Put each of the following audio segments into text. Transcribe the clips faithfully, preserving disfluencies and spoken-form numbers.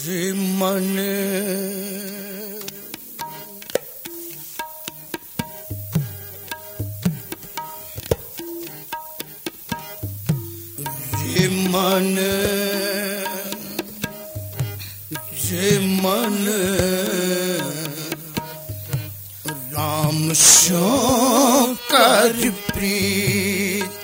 जे मन जे मन जे मन राम स्यो कर प्रीत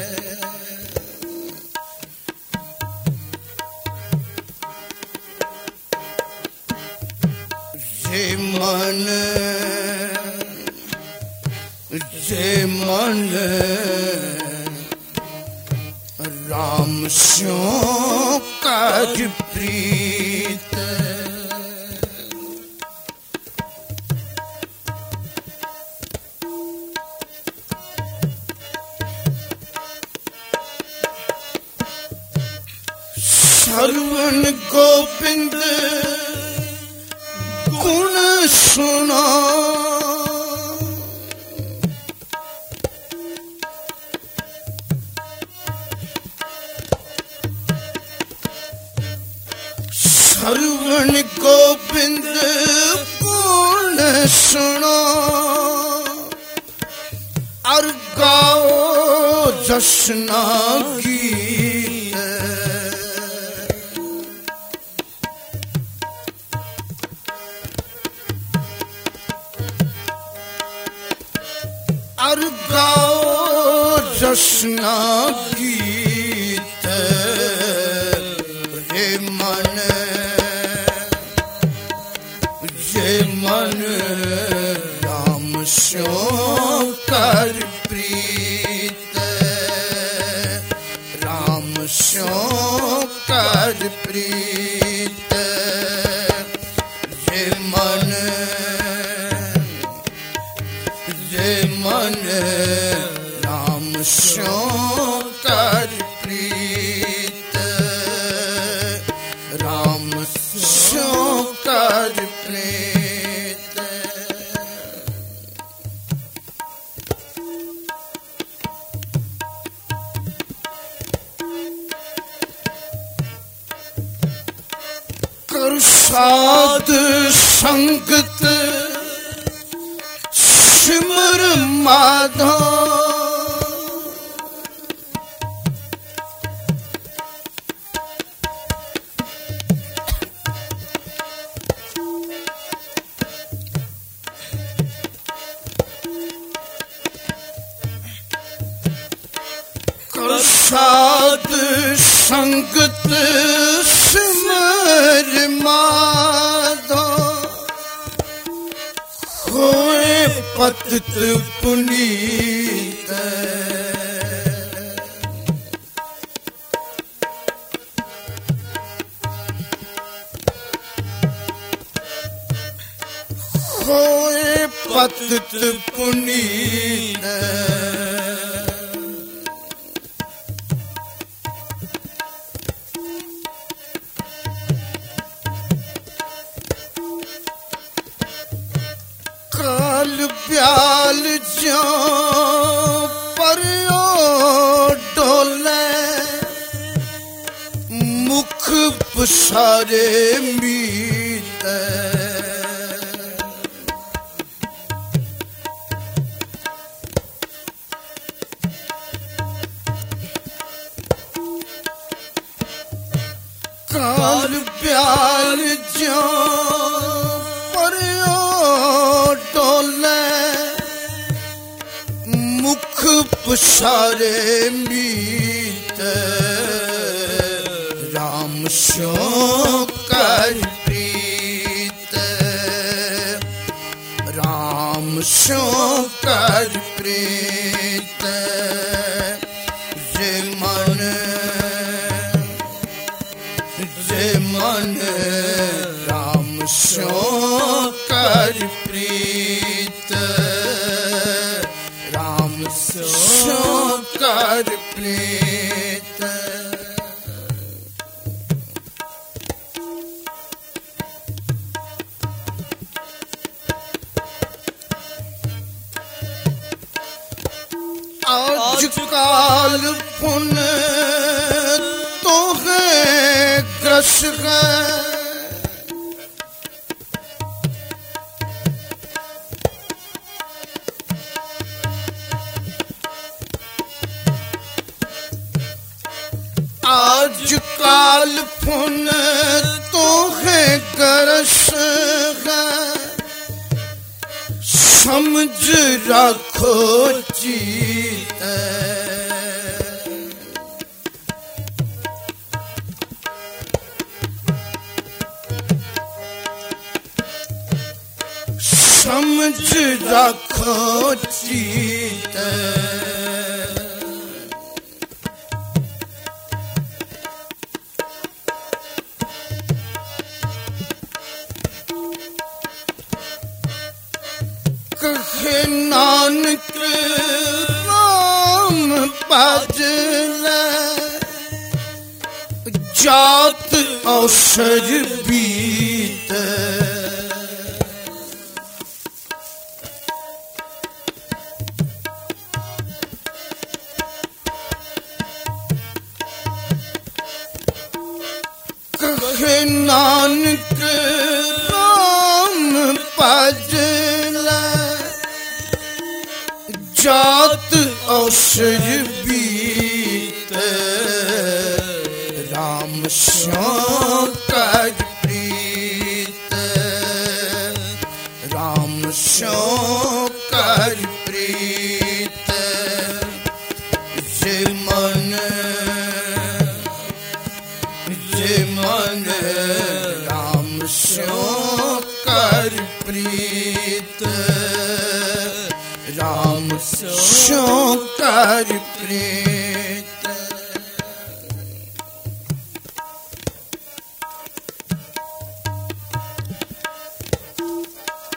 जे मन जे मन राम स्यो कर प्रीत श्रवण गोविंद गुण सुना श्रवण गोविंद गुण सुनो और गाओ जशना गीत और गाओ जशना गीत जे मन जे मन राम स्यो कर प्रीत राम स्यो कर प्रीत जे मन जे मन राम स्यो कर प्रीत राम स्यो कर प्रीत कर साध संगत सिमर माधो कर साध संगत सिमर माधो होए पतित पुनीत होए पतित पुनीत काल ब्याल जो परियो डोले मुख पसारे मीत काल ब्याल जो परियो डोले मुख पसारे मीत राम स्यो कर प्रीत राम स्यो कर प्रीत जे मन जे मन राम स्यो कर प्रीत राम स्यो कर प्रीत आज काल पुन तो है ग्रस है समझ रखो चीत समझ रखो चीत कहे नानक राम भजल जात अवसर बीत कहे नानक राम भजल जात अवसर बीत राम श्याम कर प्रीत राम श्याम कर प्रीत जे मन जे मन राम श्याम कर प्रीत राम श्याम कर प्रीत